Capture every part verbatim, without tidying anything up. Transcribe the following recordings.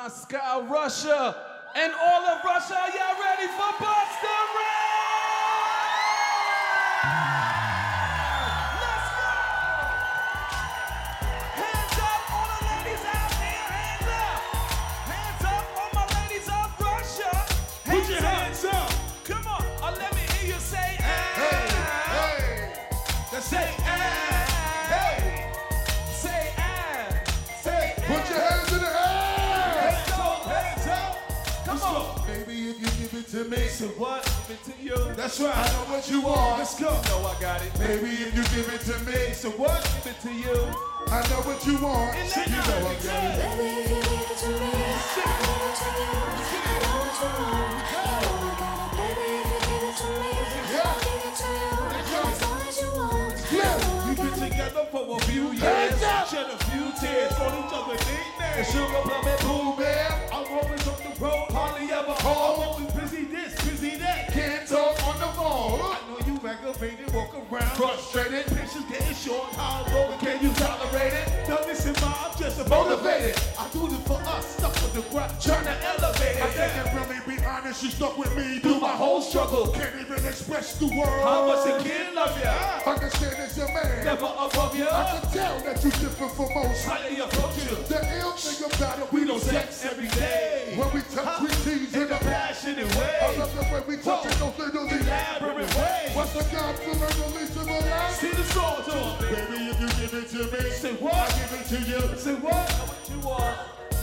Moscow, Russia, and all of Russia, are y'all ready for Busta Rhymes? Let's go! Hands up, all the ladies out there, hands up! Hands up, all my ladies of Russia! Hands Put your up. hands up! Come on, uh, let me hear you say, ah! Hey, hey! Let's say, ah! Hey! Say, ah! Say, ah! Put your hands in the air! Baby, if you give it to me, so what? Give it to you. That's right. I know what you want. Let's go. You know I got it. Baby, if you give it to me, So what? Give it to you. I know what you want. And You then know I got it. Baby, if you give it to me, I give it to you. I know what you want. You know I got it. Baby, if you give it to me, I'll give it to you. As long as you want. You know I We've been got it. together for a few years. Shed a few tears on each other's nicknames. Sugar plum and Pooh Bear. I'm always on the road, hardly ever home. I'm always busy this, busy that. Can't talk on the phone. I know you aggravated, walk around frustrated. Patience getting short, how long can you tolerate it? Now listen, ma, I'm just a motivated. I do this for us, stuck with the ground, trying to elevate it. I can't really be honest, you stuck with me through my whole struggle. Can't even express the word. How much a kid love ya? Understand it's your man. Never above ya. I can tell that you different from most. How they approach you? The ill thing about it, We don't sex every day. when we touch, we tease In in a the back. passionate I way. love the way we touch it, those little Elaborate way. What's the God for the release of a life? See the soul to it. Baby, if you give it to me, Say what? I give it to you. Say what? What you want?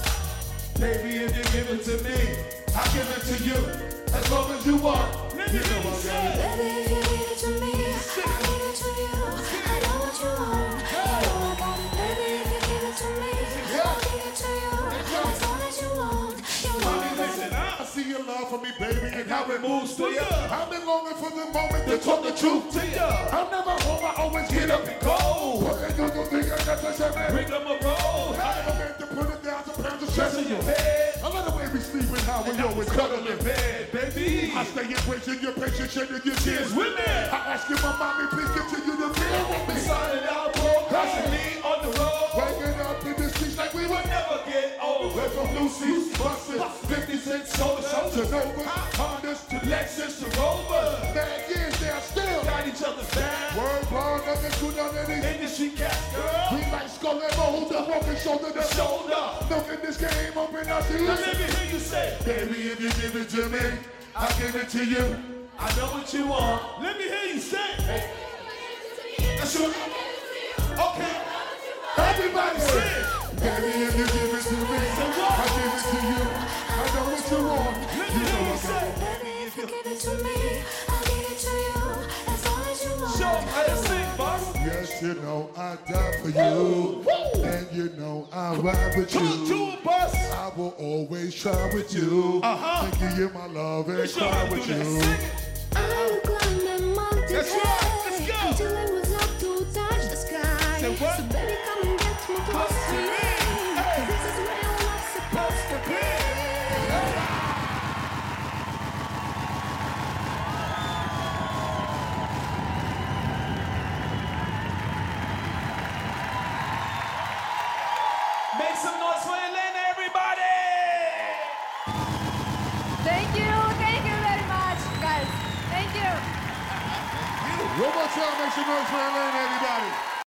Baby, if you give it to me, I give it to you. As long as you want. let me You hear know you I got say. it. Baby, if you give it to me, I'll give it to you. I know what you want. You know I got it. Baby, if you give it to me, I'll give it to you. As long as you want. You know I got Listen, it. I I see your love for me, baby, and how it moves to ya. I've been longing for the moment To to talk the truth. to ya. I'm never home, I always Get up and go. What they do, do, think I got to say, man. Bring them a roll. I never meant to put it down to pounds of stress Stress in in your your head. head. I love the way we sleep and how we always Cuddle cuddle in bed, baby. I stay embracing your patience, shedding your tears with me. I ask you, my mommy, please continue to feel with me. Solid out, bro. Constantly on the road. Waking up in the streets like we We'll were never get old. We're from Lucy's, buses, fifty cent soda, to soda. Nova, Hondas, To Lexus, to Rover. mad years, they're still. Got each other's back. Word bond, nothing to none of these. Industry cats, girl. We like skull and bones, the walking shoulder to shoulder. Shoulder. Look at this game, open up to Now you. let me hear you say, Baby, if you give it to me, I give it to you. I know what you want. Let me hear you say. That's your. Okay. Everybody Say say, it. baby, if you give it to me, I give it to you. I know what you want. Let You me know hear you I got say. it. Baby, if you give it to me, I'll give it to you. As long as you want. Show 'em how to sing, boss. Yes, you know I die for you. And you know I ride with Talk you. to a bus. I will always try with you. Uh-huh. And give you my love and Show 'em cry how to with do that. you. Sing it. I would climb a mountain That's right. Let's go. high until I was up to touch the sky. Say what? So baby, come and get me close to me. Hey. 'Cause this is real love supposed to be. Make some noise for Elena, everybody! Thank you, thank you very much, guys. Thank you. One more time, make some noise for Atlanta, everybody.